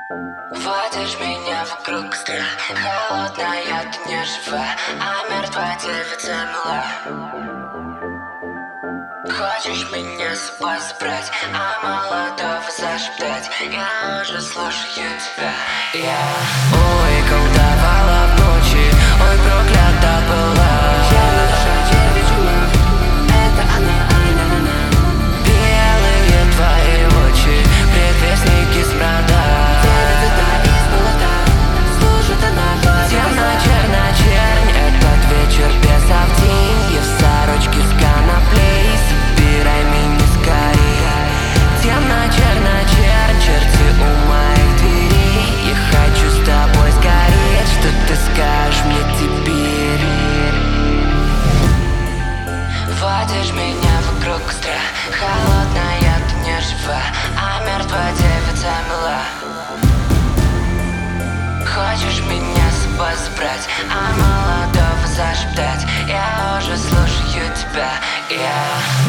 Водишь меня вокруг страх, холодная, ты не жива, а мертва девица мила. Хочешь меня с собой забрать, а молодого зашептать, я уже слушаю тебя. Ой, колдовала в ночи, ой, проклята была. Я на душе вижу, это она. Белые твои очи, предвестники смрада. Темно-черно-чернь, этот вечер без авдинья, в сорочке с коноплей, собирай меня скорее. Темно-черно-чернь, черти у моих дверей, я хочу с тобой сгореть, что ты скажешь мне теперь? Водишь меня вокруг костра, холодная, ты не жива, а мертва девица мила. Хочешь меня с собой забрать, а молодого зашептать, я уже слушаю тебя.